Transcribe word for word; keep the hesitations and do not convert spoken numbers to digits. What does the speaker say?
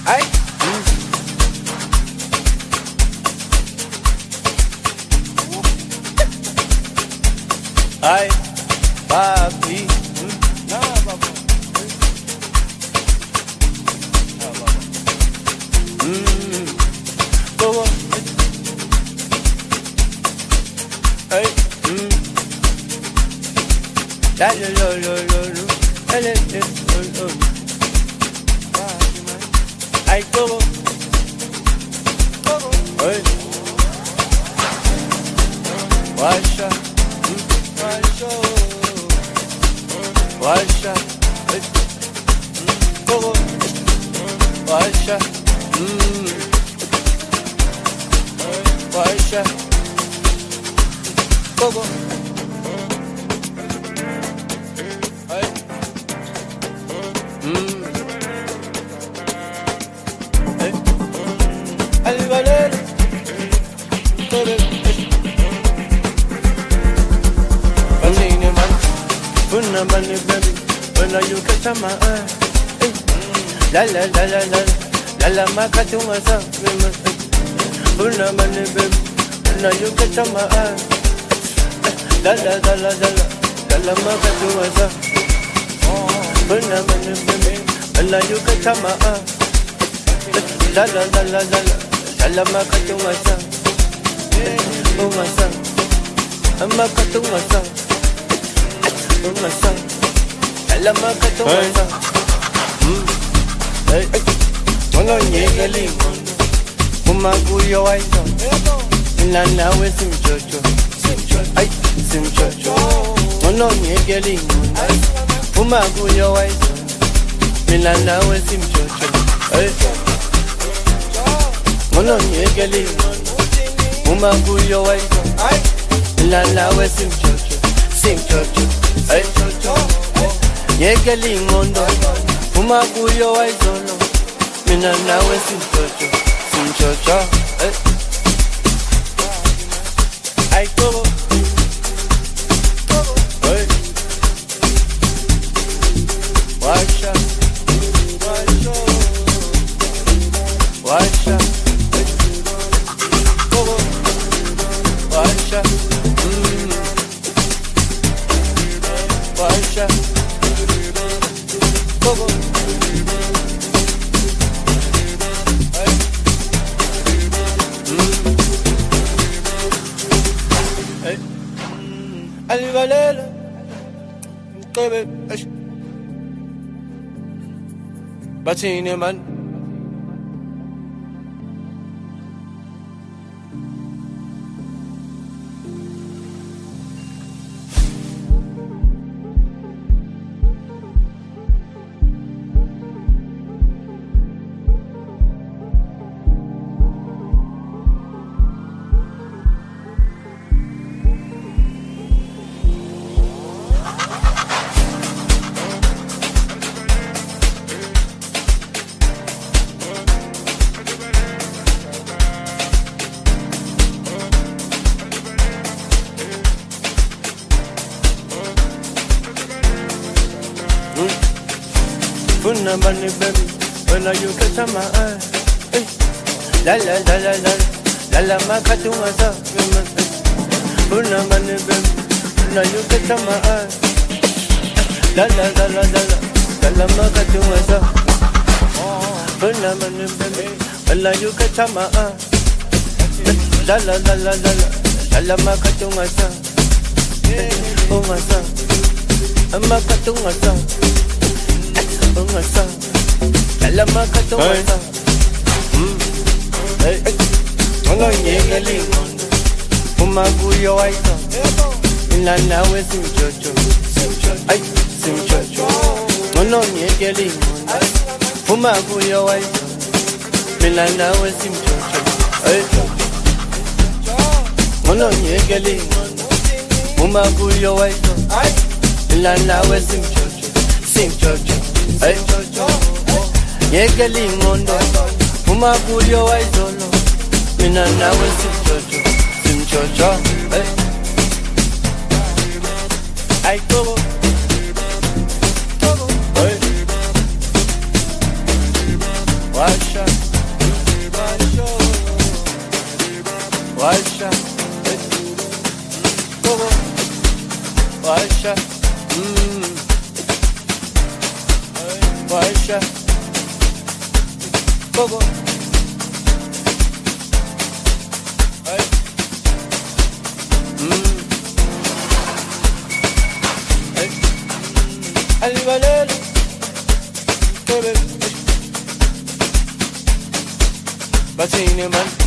Ay. Ay, papi. No, baba. No, baba. Mm. Bobo. Ay. Mm. La la la la la la. La la la la la. Ay, bobo. Bobo. Ay. Washa. Washa, washa, oh, washa, mm, washa, oh, ay, mm, ay, al valer, todo. Puna money baby, when you catch my eye. La la la la la, la la ma catch my son. Puna money baby, when you catch my eye. La la la la la, la la ma catch my son. Puna money baby, when you catch my eye. La la la la la, la la ma catch my son. Oh my son, I'm a catch my son. Oh my son, la maca to my son. Hey, mono nyega lingo, uma kuyo aizo. Na nawe sim chocho, ay sim chocho. Mono nyega lingo, uma kuyo aizo. Na nawe sim chocho, ay. Mono nyega lingo, uma kuyo aizo. Na nawe sim chocho, sim chocho. Ay, nyeke lingondo, uma kuyo waizolo. Mina nawe simchocho, simchocho. Ay, ay kobo, ay, washa, washa, washa, kobo, washa. Washa, Bobo. Ay. Mm. Ay. Mm. Ali Valela, Kobe, ay. Batine man. Puna money baby, when you catch my eye. La la la la la, la la ma catch my son. Puna money baby, when you catch my eye. La la la la la, la la ma catch my son. Puna money baby, when you catch my eye. La la la la la, la la ma catch my son. Oh my son, I'm a catch my son. Oh my son, la maca to my son. Hey, mono nyega lingo, uma kuyo aizo. Na nawe sim chocho, ay sim chocho. Mono nyega lingo, uma kuyo aizo. Na nawe sim chocho, ay. Mono nyega lingo, uma kuyo aizo. Na nawe sim chocho, sim chocho. Ay, nyeke lingondo, uma kuyo waizolo. Mina nawe simchocho, simchocho. Ay, ay kobo, kobo. Ay, washa. Washa, mmm, washa, gogo, mmm, alibalelo, baby, batine man.